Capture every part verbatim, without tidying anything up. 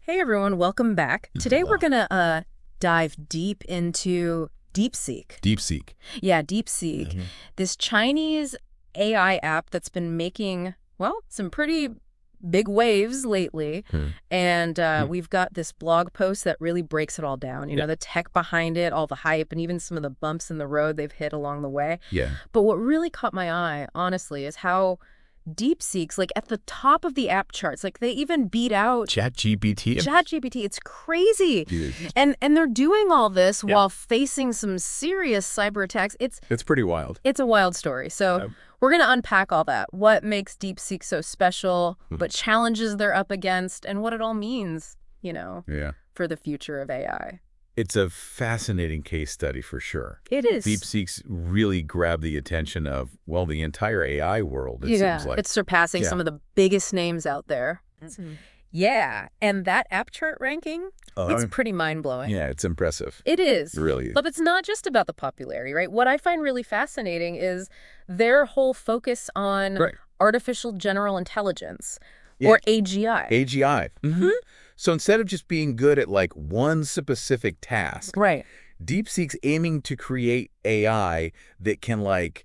Hey everyone, welcome back. Today Hello. we're gonna uh, dive deep into DeepSeek. DeepSeek. Yeah, DeepSeek. Mhm. This Chinese A I app that's been making, well, some pretty big waves lately. Hmm. And uh, Hmm. we've got this blog post that really breaks it all down. You Yeah. know, the tech behind it, all the hype, and even some of the bumps in the road they've hit along the way. Yeah. But what really caught my eye, honestly, is how DeepSeek's like at the top of the app charts. Like they even beat out ChatGPT. ChatGPT. It's crazy. Dude, And and they're doing all this Yeah. while facing some serious cyber attacks. It's it's pretty wild. it's a wild story. So Um, we're going to unpack all that. What makes DeepSeek so special, Mhm. what challenges they're up against, and what it all means, you know, Yeah. for the future of A I. It's a fascinating case study for sure. It is. DeepSeek's really grabbed the attention of, well, the entire A I world, it yeah, seems like. it's surpassing Yeah. some of the biggest names out there. Yeah, and that app chart ranking, Oh, it's pretty mind-blowing. yeah, it's impressive. It is. It really is. But it's not just about the popularity, right? What I find really fascinating is their whole focus on Right. artificial general intelligence, Yeah. or A G I. A G I. Mhm. So instead of just being good at like one specific task, Right. DeepSeek's aiming to create A I that can like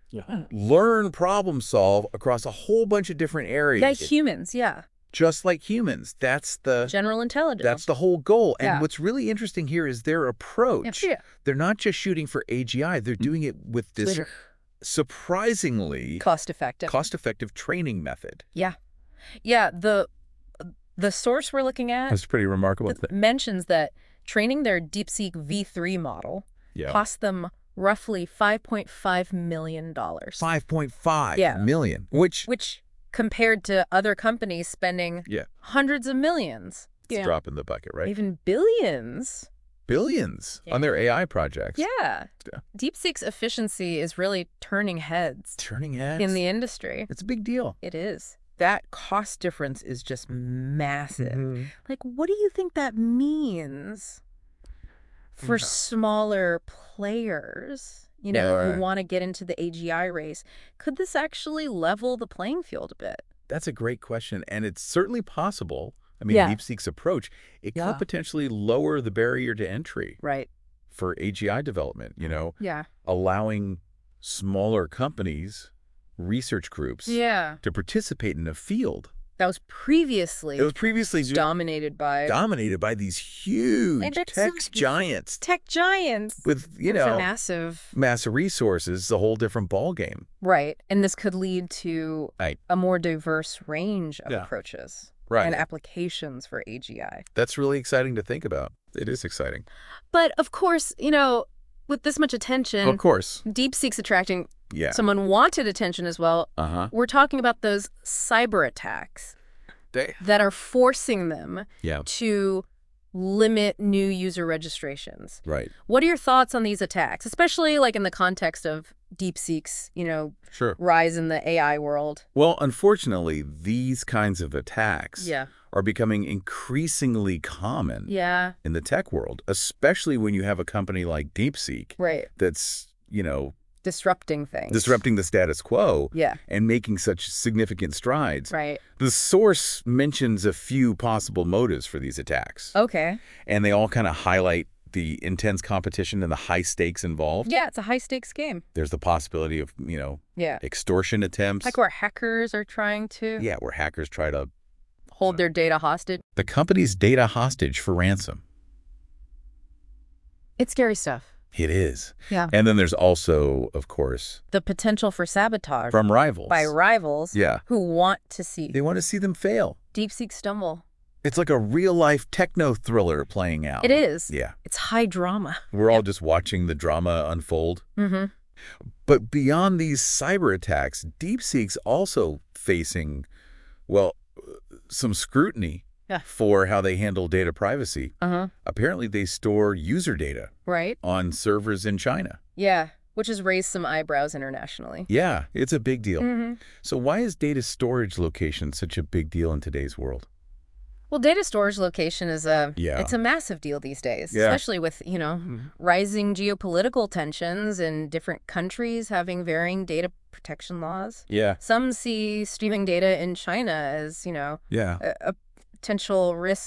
learn, problem solve across a whole bunch of different areas. Yeah, humans, yeah. Just like humans. That's the General intelligence. that's the whole goal. And Yeah. what's really interesting here is their approach. Yeah. They're not just shooting for A G I, they're doing it with this Later. surprisingly Cost effective. cost-effective training method. Yeah. Yeah, the the source we're looking at That's pretty remarkable. th- mentions that training their DeepSeek V three model Yeah. cost them roughly five point five million dollars. five point five Yeah. million, which Which, compared to other companies spending yeah, hundreds of millions, it's a drop in the bucket, right? even billions. Billions Yeah. on their A I projects. Yeah. Yeah. DeepSeek's efficiency is really turning heads Turning heads. in the industry. It's a big deal. It is. That cost difference is just massive. Mm-hmm. Like, what do you think that means for Yeah. smaller players, you know, Yeah, right. who want to get into the A G I race? Could this actually level the playing field a bit? That's a great question, and it's certainly possible. I mean, Yeah. DeepSeek's approach, it Yeah. could potentially lower the barrier to entry Right. for A G I development, you know, Yeah. allowing smaller companies, research groups, Yeah. to participate in a field. That was previously It was previously ju- dominated by dominated by these huge And that's tech so- giants tech giants with, you with a know, massive. massive resources. It's a whole different ballgame. Right. And this could lead to Right. a more diverse range of Yeah. approaches Right. and applications for A G I. That's really exciting to think about. It is exciting. But of course, you know, with this much attention, Of course. DeepSeek's attracting Yeah. someone wanted attention as well. Uh-huh. We're talking about those cyber attacks They, that are forcing them yeah. to limit new user registrations. Right. What are your thoughts on these attacks, especially like in the context of DeepSeek's, you know, Sure. rise in the A I world? Well, unfortunately, these kinds of attacks Yeah. are becoming increasingly common Yeah. in the tech world, especially when you have a company like DeepSeek Right. that's, you know, Disrupting things. disrupting the status quo Yeah. and making such significant strides. Right. The source mentions a few possible motives for these attacks, Okay. and they all kind of highlight the intense competition and the high stakes involved. Yeah, it's a high stakes game. There's the possibility of, you know, Yeah. extortion attempts. Like where hackers are trying to Yeah, where hackers try to hold their data hostage. the company's data hostage for ransom. It's scary stuff. It is. Yeah. And then there's also, of course, The potential for sabotage from rivals. by rivals Yeah. who want to see They want to see them fail. DeepSeek stumble. It's like a real-life techno thriller playing out. It is. Yeah. It's high drama. We're all just watching the drama unfold. Mm-hmm. But beyond these cyber attacks, DeepSeek's also facing, well, some scrutiny Yeah. for how they handle data privacy. Uh-huh. Apparently, they store user data Right? on servers in China. Yeah. Which has raised some eyebrows internationally. Yeah, it's a big deal. Mm-hmm. So why is data storage location such a big deal in today's world? Well, data storage location is a Yeah. it's a massive deal these days, Yeah. especially with, you know, rising geopolitical tensions and different countries having varying data protection laws. Yeah. Some see streaming data in China as, you know, Yeah. a, a potential risk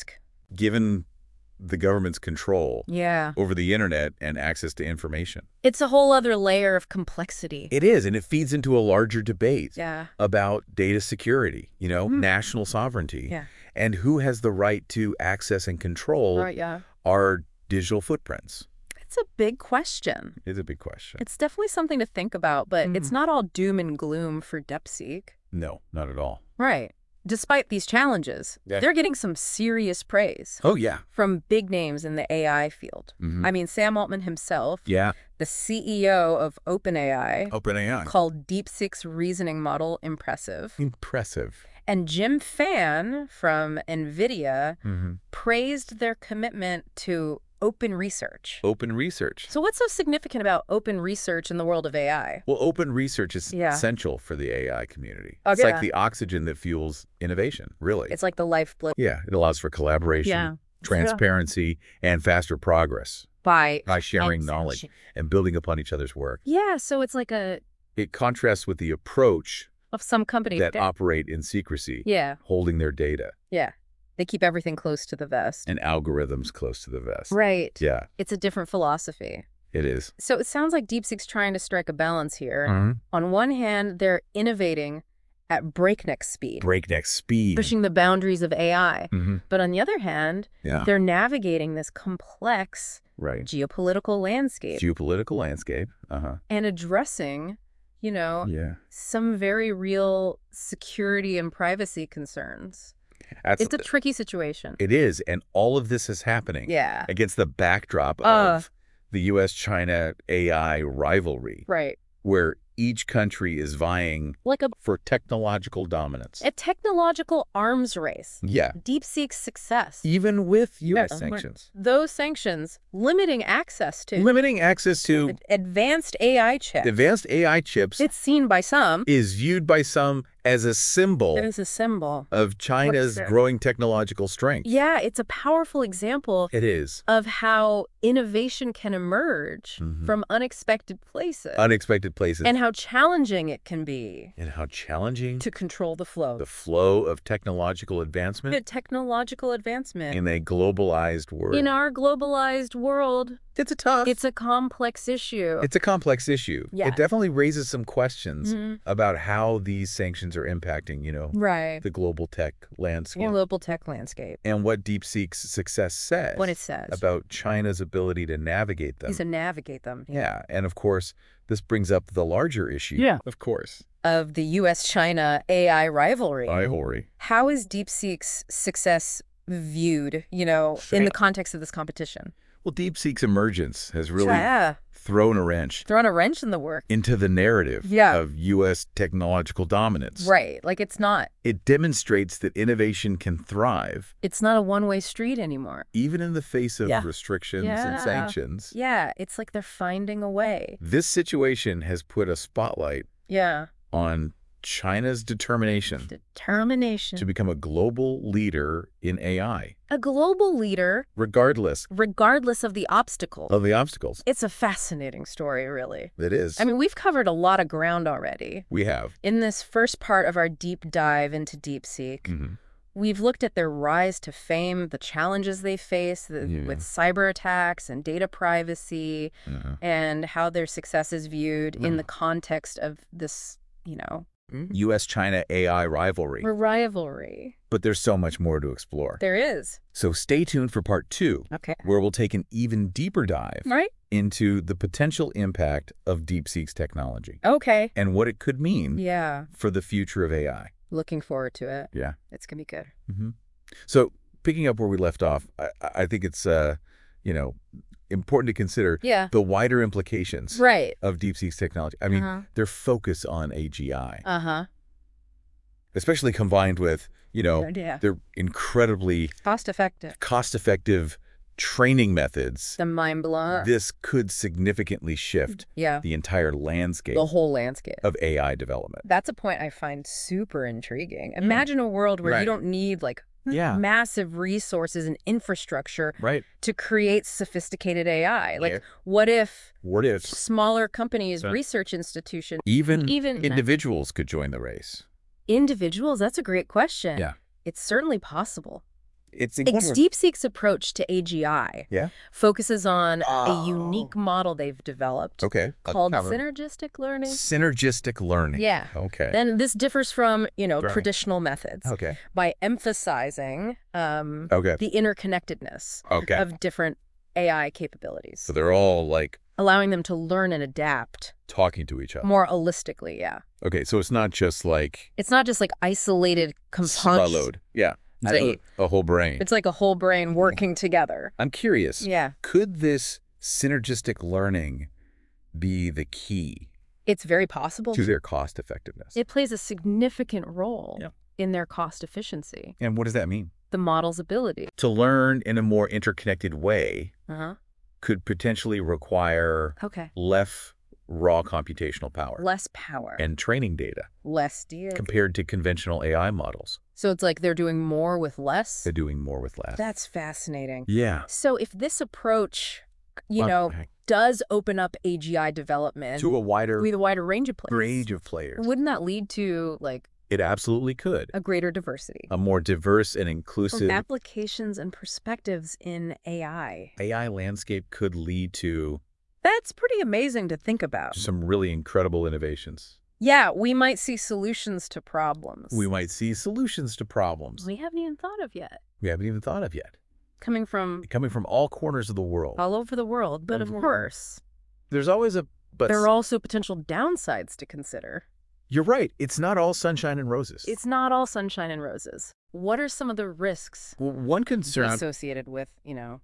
given the government's control Yeah. over the internet and access to information. It's a whole other layer of complexity. It is, and it feeds into a larger debate Yeah. about data security, you know, Mm. national sovereignty, Yeah. and who has the right to access and control Right, yeah. our digital footprints. It's a big question. It's a big question. It's definitely something to think about, but it's Mm. not all doom and gloom for DeepSeek. No, not at all. Right. Despite these challenges, Yeah. they're getting some serious praise Oh, yeah. from big names in the A I field. Mhm. I mean, Sam Altman himself, Yeah. the C E O of OpenAI, OpenAI. called DeepSeek's reasoning model impressive. Impressive. And Jim Fan from NVIDIA Mm-hmm. praised their commitment to open research. Open research. So what's so significant about open research in the world of A I? Well, open research is Yeah. essential for the A I community. Oh, it's yeah. like the oxygen that fuels innovation, really. It's like the lifeblood. Yeah, it allows for collaboration, Yeah. transparency, and faster progress By, by sharing and knowledge sanction. and building upon each other's work. Yeah, so it's like a It contrasts with the approach of some companies that operate in secrecy, Yeah, holding their data yeah. They keep everything close to the vest. and algorithms close to the vest. Right. Yeah, It's a different philosophy. it is. So it sounds like DeepSeek's trying to strike a balance here. Mhm. On one hand, they're innovating at breakneck speed, Breakneck speed. pushing the boundaries of A I. Mhm. But on the other hand, Yeah, they're navigating this complex right. geopolitical landscape Geopolitical landscape. Uh-huh. and addressing, you know, Yeah. some very real security and privacy concerns. That's, It's a tricky situation. it is, and all of this is happening Yeah. against the backdrop Uh. of the U S China A I rivalry, Right. where each country is vying Like a, for technological dominance. a technological arms race. Yeah. DeepSeek's success. Even with U S Yeah. sanctions. Those sanctions limiting access to Limiting access to ad- advanced A I chips. advanced A I chips It's seen by some is viewed by some as a symbol as a symbol. of China's What's that? growing technological strength. Yeah, it's a powerful example It is. of how innovation can emerge Mhm. from unexpected places Unexpected places. and how challenging it can be and how challenging to control the flow. the flow of technological advancement The technological advancement. in a globalized world. In our globalized world, It's a tough. it's a complex issue. It's a complex issue. Yes. It definitely raises some questions Mhm. about how these sanctions are impacting, you know, Right. the global tech landscape. Global tech landscape. And what DeepSeek's success says What it says. about China's ability to navigate them. Is to navigate them. Yeah, and of course, this brings up the larger issue. Yeah. Of course. Of the U S China A I rivalry. Rivalry. How is DeepSeek's success viewed, you know, in the context of this competition? Well, DeepSeek's emergence has really Yeah. thrown a wrench Throwing a wrench in the work. into the narrative Yeah. of U S technological dominance. Right. Like it's not, It demonstrates that innovation can thrive it's not a one-way street anymore. even in the face of Yeah. restrictions Yeah. and sanctions. Yeah. It's like they're finding a way. This situation has put a spotlight Yeah. on China's determination Determination. to become a global leader in A I, A global leader, regardless regardless of the obstacle. of the obstacles. It's a fascinating story, really. It is. I mean, we've covered a lot of ground already. we have. In this first part of our deep dive into DeepSeek, Mhm. we've looked at their rise to fame, the challenges they face the, Yeah. with cyber attacks and data privacy, Uh-huh. and how their success is viewed in the context of this, you know, U S China A I rivalry. rivalry. But there's so much more to explore. There is. So stay tuned for part two, Okay. where we'll take an even deeper dive Right? into the potential impact of DeepSeek's technology Okay. and what it could mean Yeah. for the future of A I. Looking forward to it. Yeah. It's going to be good. Mm-hmm. So picking up where we left off, I, I think it's, uh, you know, important to consider Yeah. the wider implications Right. of DeepSeek's technology. I mean, Uh-huh. their focus on A G I, Uh-huh. especially combined with, you know, Yeah. their incredibly Cost effective. cost-effective training methods. The mind blower. This could significantly shift Yeah. the entire landscape The whole landscape. of A I development. That's a point I find super intriguing. Imagine a world where Right. you don't need like Yeah. massive resources and infrastructure Right. to create sophisticated A I. Like, Yeah. what if What if smaller companies, Right. research institutions, even, even individuals could join the race? individuals? That's a great question. Yeah. It's certainly possible. It's It's incredible. DeepSeek's approach to A G I Yeah. focuses on Oh. a unique model they've developed Okay. called Cover. synergistic learning. Synergistic learning. Yeah. Okay. Then this differs from, you know, Right. traditional methods Okay. by emphasizing um, Okay. the interconnectedness Okay. of different A I capabilities, So they're all like allowing them to learn and adapt talking to each other. more holistically, yeah. Okay, so it's not just like It's not just like isolated components. siloed. Yeah. It's Right. like a whole brain. It's like a whole brain working together. I'm curious. Yeah. Could this synergistic learning be the key It's very possible. to their cost effectiveness? It plays a significant role Yeah. in their cost efficiency, And what does that mean? the model's ability. To learn in a more interconnected way Uh-huh. could potentially require Okay. less raw computational power Less power, and training data less data. compared to conventional A I models. So it's like they're doing more with less? They're doing more with less. That's fascinating. yeah. So if this approach, you Well, know, okay. does open up A G I development to a wider with a wider range of players, range of players, wouldn't that lead to, like, it absolutely could. a greater diversity A more diverse and of inclusive applications and perspectives in A I? A I landscape could lead to That's pretty amazing to think about. some really incredible innovations. Yeah, we might see solutions to problems We might see solutions to problems we haven't even thought of yet, we haven't even thought of yet, coming from coming from all corners of the world. all over the world. But of Mhm. course, There's always a but. there are also potential downsides to consider. You're right. It's not all sunshine and roses. It's not all sunshine and roses. What are some of the risks Well, one concern associated with, you know,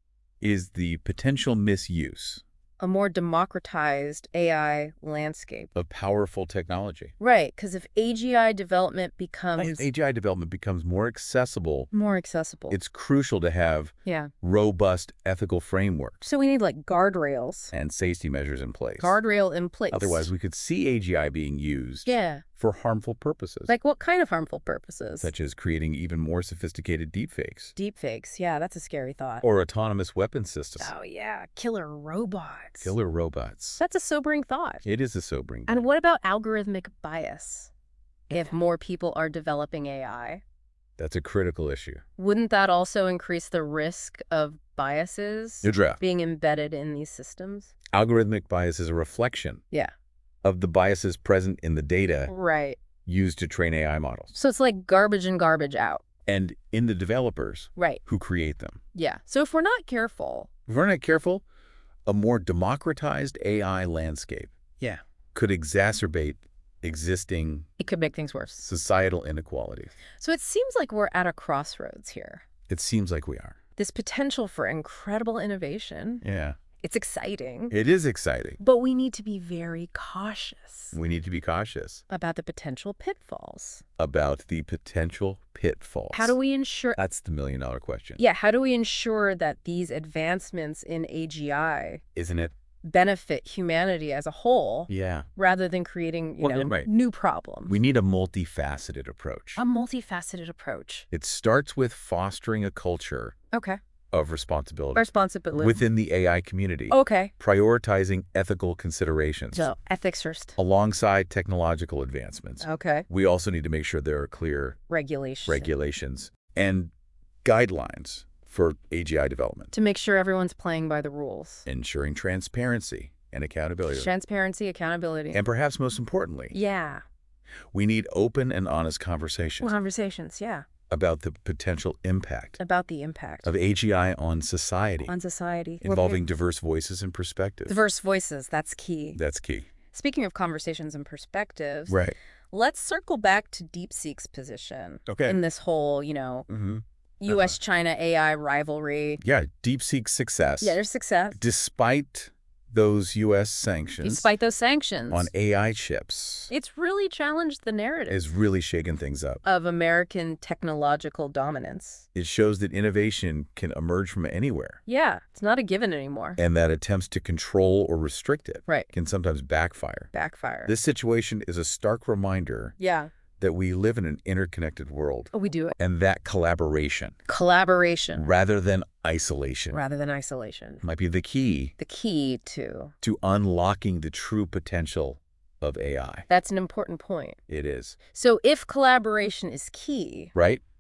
is the potential misuse a more democratized A I landscape? of powerful technology. Right, because if A G I development becomes As A G I development becomes more accessible, more accessible. it's crucial to have yeah. robust ethical frameworks So we need like guardrails. and safety measures in place. Guardrail in place. Otherwise, we could see A G I being used yeah. for harmful purposes, Like what kind of harmful purposes? such as creating even more sophisticated deepfakes Deepfakes. Yeah, that's a scary thought. or autonomous weapon systems, Oh, yeah. Killer robots. killer robots. That's a sobering thought. It is a sobering And thought. what about algorithmic bias? If more people are developing A I, That's a critical issue. wouldn't that also increase the risk of biases Your draft. being embedded in these systems? Algorithmic bias is a reflection Yeah. of the biases present in the data Right. used to train A I models So it's like garbage in, garbage out. and in the developers Right. who create them. Yeah. So if we're not careful, If we're not careful, a more democratized A I landscape yeah, could exacerbate existing it could make things worse. societal inequalities. So it seems like we're at a crossroads here. It seems like we are. This potential for incredible innovation, Yeah. it's exciting, It is exciting. but we need to be very cautious We need to be cautious about the potential pitfalls. about the potential pitfalls. How do we ensure... That's the million dollar question. Yeah, how do we ensure that these advancements in A G I Isn't it? benefit humanity as a whole Yeah. rather than creating, you Well, know, right. new problems? We need a multifaceted approach. A multifaceted approach. It starts with fostering a culture Okay. of responsibility Responsibility. within the A I community, Okay. prioritizing ethical considerations So ethics first. alongside technological advancements. Okay. We also need to make sure there are clear Regulation. regulations and guidelines for A G I development, To make sure everyone's playing by the rules. ensuring transparency and accountability. Transparency, accountability. And perhaps most importantly, yeah. we need open and honest conversations Conversations, yeah. about the potential impact About the impact of A G I on society, on society. involving diverse voices and perspectives. diverse voices. That's key. That's key. Speaking of conversations and perspectives, Right. let's circle back to DeepSeek's position Okay. in this whole, you know, Mm-hmm. U S China A I rivalry. Yeah, DeepSeek's success, Yeah, there's success. despite those U S sanctions Despite those sanctions. on A I chips, It's really challenged the narrative is really shaking things up. of American technological dominance. It shows that innovation can emerge from anywhere, Yeah, it's not a given anymore. and that attempts to control or restrict it Right. can sometimes backfire. Backfire. This situation is a stark reminder yeah. that we live in an interconnected world, Oh, we do it. and that collaboration, Collaboration rather than isolation, rather than isolation. might be the key The key to. to unlocking the true potential of A I. That's an important point. It is. So if collaboration is key, Right?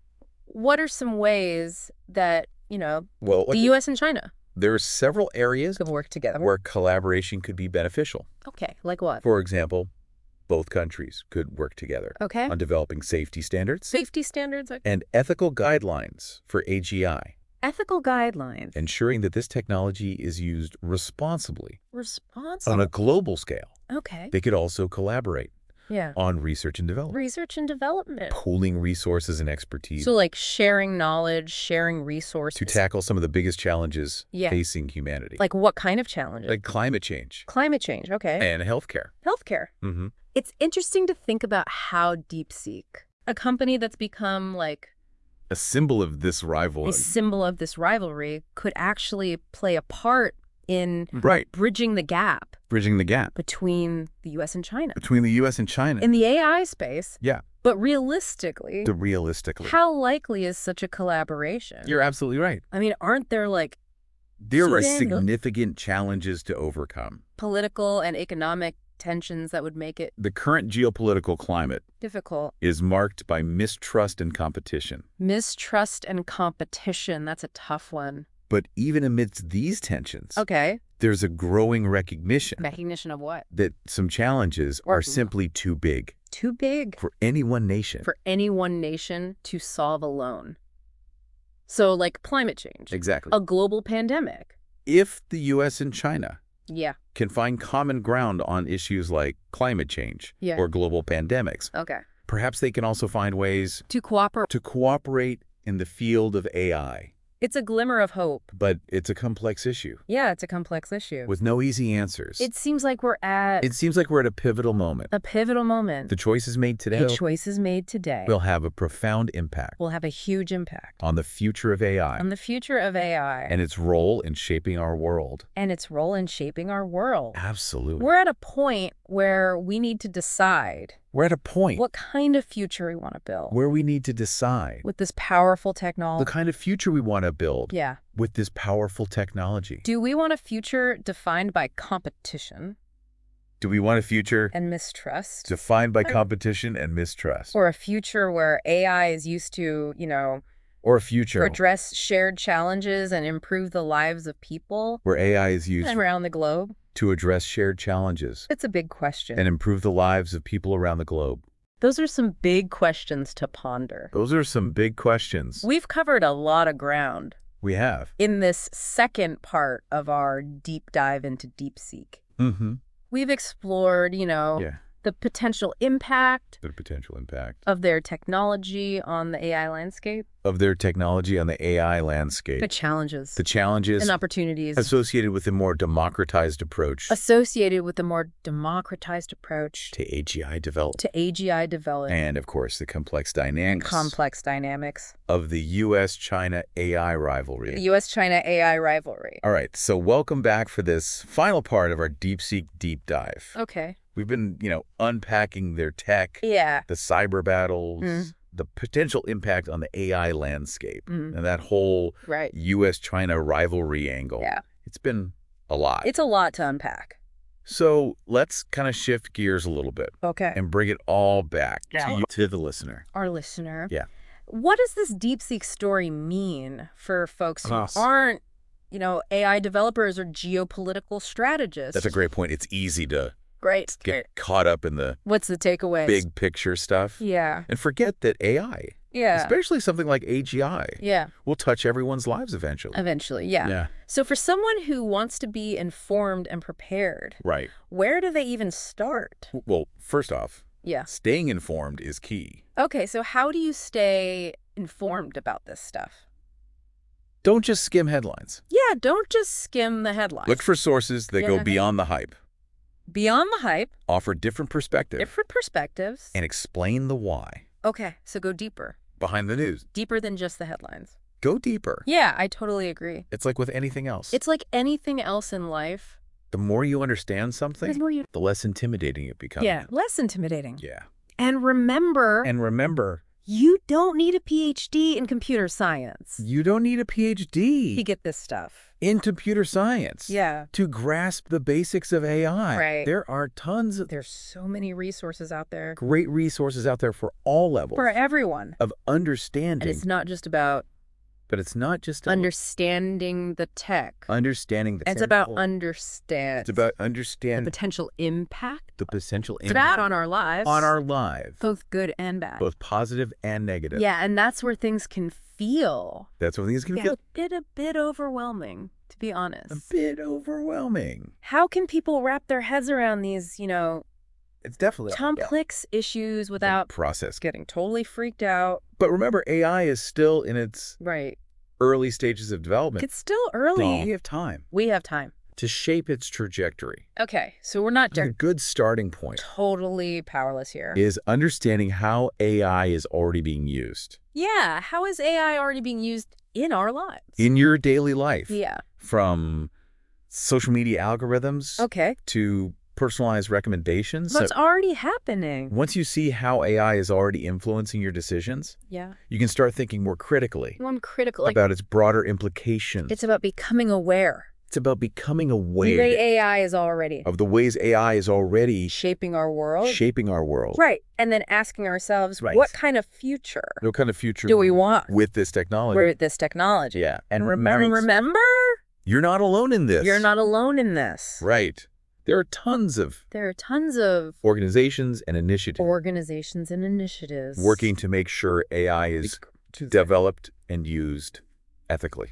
what are some ways that, you know, Well, the U S and China there are several areas could work together? where collaboration could be beneficial. Okay, like what? For example, both countries could work together Okay. on developing safety standards Safety standards, okay. and ethical guidelines for A G I, Ethical guidelines. ensuring that this technology is used responsibly Responsible. on a global scale. Okay. They could also collaborate Yeah. on research and development, Research and development. pooling resources and expertise So like sharing knowledge, sharing resources. to tackle some of the biggest challenges Yeah. facing humanity, Like what kind of challenges? like climate change Climate change, okay. and healthcare. Healthcare. Mm-hmm. It's interesting to think about how DeepSeek, a company that's become like A symbol of this a rivalry. symbol of this rivalry, could actually play a part in Right. bridging the gap Bridging the gap between the U S and China between the U S and China. in the A I space. Yeah. But realistically, The realistically. how likely is such a collaboration? You're absolutely right. I mean, aren't there like There are Sudan- significant challenges to overcome. political and economic tensions that would make it The current geopolitical climate difficult? is marked by mistrust and competition. Mistrust and competition, that's a tough one. But even amidst these tensions, Okay. there's a growing recognition Recognition of what? that some challenges Or- are simply too big Too big for any one nation. for any one nation to solve alone. So like climate change, Exactly. a global pandemic. If the U S and China Yeah. can find common ground on issues like climate change Yeah. or global pandemics, Okay. perhaps they can also find ways To cooperate. to cooperate in the field of A I. It's a glimmer of hope. But it's a complex issue Yeah, it's a complex issue. with no easy answers. It seems like we're at It seems like we're at a pivotal moment. a pivotal moment. The choices made today The choices made today will have a profound impact will have a huge impact on the future of A I on the future of A I and its role in shaping our world. and its role in shaping our world. Absolutely. We're at a point where we need to decide We're at a point what kind of future we want to build where we need to decide with this powerful the technology. kind of future we want to build Yeah. with this powerful technology. Do we want a future defined by competition Do we want a future and mistrust? defined by competition and mistrust? Or a future where A I is used to, you know, Or a future address shared challenges and improve the lives of people where A I is used around the globe? to address shared challenges It's a big question. and improve the lives of people around the globe? Those are some big questions to ponder. Those are some big questions. We've covered a lot of ground We have. in this second part of our deep dive into DeepSeek. Mm-hmm. We've explored, you know, Yeah. the potential impact The potential impact of their technology on the A I landscape, of their technology on the A I landscape. the challenges The challenges and opportunities associated with a more democratized approach associated with a more democratized approach to A G I development. to A G I development And, of course, the complex and dynamics complex dynamics. of the U S China A I rivalry. The U S China A I rivalry. All right, so welcome back for this final part of our DeepSeek deep dive. Okay. We've been, you know, unpacking their tech, Yeah. the cyber battles, Mm. the potential impact on the A I landscape, Mm. and that whole Right. U S China rivalry angle. Yeah. It's been a lot. It's a lot to unpack. So let's kind of shift gears a little bit Okay. and bring it all back Yeah. to, you, to the listener. Our listener. Yeah. What does this DeepSeek story mean for folks who Us. aren't, you know, A I developers or geopolitical strategists? That's a great point. It's easy to Great. get caught up in the What's the takeaway? big picture stuff Yeah. and forget that A I, Yeah. especially something like A G I, Yeah. will touch everyone's lives eventually. Eventually. Yeah. Yeah. So for someone who wants to be informed and prepared, Right. where do they even start? Well, first off, Yeah. staying informed is key. Okay. So how do you stay informed about this stuff? Don't just skim headlines. Yeah. Don't just skim the headlines. Look for sources that go Yeah. beyond the hype, Beyond the hype, offer different perspective, different perspectives. and explain the why Okay. So go deeper. behind the news. Deeper than just the headlines. Go deeper. Yeah, I totally agree. It's like with anything else. It's like anything else in life. The more you understand The something, more you... the less intimidating it becomes. Yeah, less intimidating. Yeah. And remember, And remember, You don't need a P H D in computer science You don't need a P H to D get this stuff. in computer science Yeah. to grasp the basics of A I. Right. There are tons of There's so many resources out there great resources out there for all levels for everyone. of And understanding. it's not just about But it's not just a- understanding the tech. understanding the It's about technical- understand It's about the understand potential impact the potential it's bad on our lives. on our lives, both good and bad. both positive and negative. Yeah, and that's where things can feel That's when things can yeah, feel a bit a bit overwhelming, to be honest. a bit overwhelming. How can people wrap their heads around these, you know, It's definitely complex issues without process. getting totally freaked out? But remember, A I is still in its Right. early stages of development. It's still early. We have time We have time. to shape its trajectory. Okay, so we're not A just good starting point totally powerless here. is understanding how A I is already being used Yeah, how is A I already being used in our lives? in your daily life. Yeah. From social media algorithms Okay. to personalized recommendations. That's So already happening. once you see how A I is already influencing your decisions, Yeah. you can start thinking more critically Well, I'm critical. Like, about its broader implications. it's about becoming aware. It's about becoming The aware way A I is already of the ways A I is already shaping our world. shaping our world. Right. And then asking ourselves, Right. what kind of future What kind of future do we want with this technology? with this technology? Yeah. And And remember, remember, you're not alone in this. you're not alone in this. Right. There are tons of There are tons of organizations and initiatives organizations and initiatives working to make sure A I is to developed and used ethically.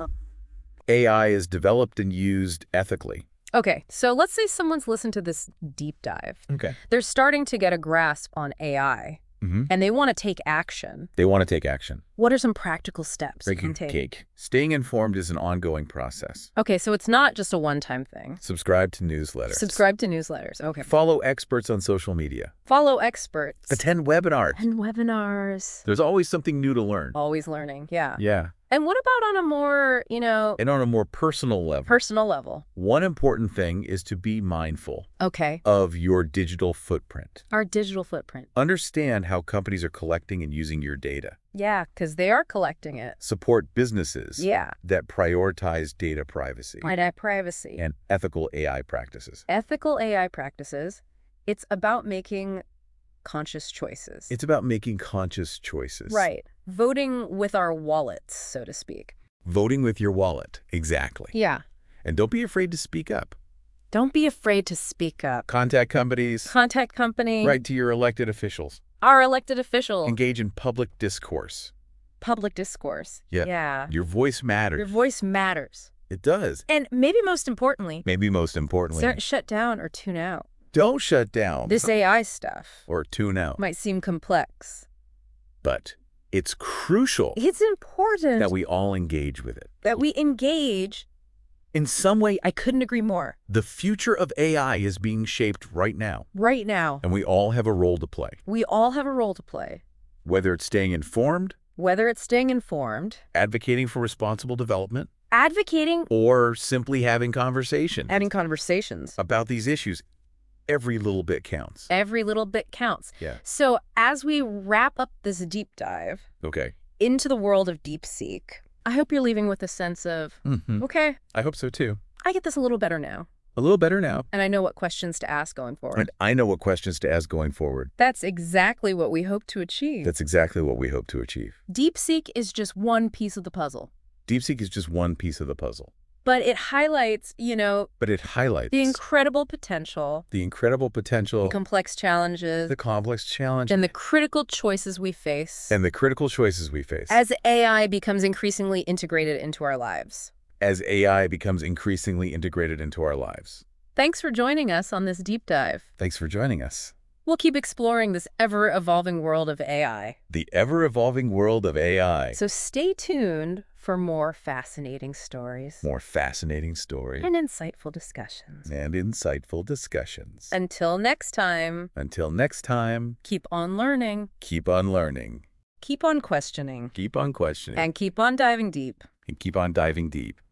A I is developed and used ethically. Okay, so let's say someone's listened to this deep dive. Okay. They're starting to get a grasp on A I, Mm-hmm. and they want to take action. They want to take action. What are some practical steps they Breaking can take? cake. Staying informed is an ongoing process. Okay, so it's not just a one-time thing. Subscribe to newsletters. Subscribe to newsletters. Okay. Follow experts on social media. Follow experts. Attend webinars. And webinars. There's always something new to learn. Always learning, yeah. Yeah. And what about on a more, you know, And on a more personal level, personal level? one important thing is to be mindful Okay. of your digital footprint. Our digital footprint. Understand how companies are collecting and using your data. Yeah, because they are collecting it. Support businesses Yeah. that prioritize data privacy Data privacy. and ethical A I practices. Ethical A I practices. It's about making conscious choices. It's about making conscious choices. Right. Voting with our wallets, so to speak. Voting with your wallet. Exactly. Yeah. And don't be afraid to speak up. Don't be afraid to speak up. Contact companies. Contact company. Write to your elected officials. Our elected official. Engage in public discourse. Public discourse. Yeah. Yeah. Your voice matters. Your voice matters. It does. And maybe most importantly, Maybe most importantly, start, shut down or tune out. don't shut down This A I stuff or tune out. might seem complex. But it's crucial It's important that we all engage with it. that we engage. In some way, I couldn't agree more. the future of A I is being shaped right now, Right now, and we all have a role to play. we all have a role to play. Whether it's staying informed, Whether it's staying informed, advocating for responsible development, advocating, or simply having conversation having conversations. about these issues, every little bit counts. Every little bit counts. Yeah. So as we wrap up this deep dive Okay. into the world of DeepSeek, I hope you're leaving with a sense of, Mm-hmm. okay, I hope so too. I get this a little better now. A little better now. And I know what questions to ask going forward. And I know what questions to ask going forward. That's exactly what we hope to achieve. That's exactly what we hope to achieve. DeepSeek is just one piece of the puzzle. DeepSeek is just one piece of the puzzle, But it highlights, you know, but it highlights the incredible potential, the incredible potential, the complex challenges, the complex challenge, and the critical choices we face and the critical choices we face as A I becomes increasingly integrated into our lives. as A I becomes increasingly integrated into our lives. Thanks for joining us on this deep dive. Thanks for joining us. We'll keep exploring this ever-evolving world of A I. The ever-evolving world of A I. So stay tuned for more fascinating stories More fascinating stories and insightful discussions. and insightful discussions. Until next time, Until next time, keep on learning, keep on learning, keep on questioning, keep on questioning, and keep on diving deep. and keep on diving deep.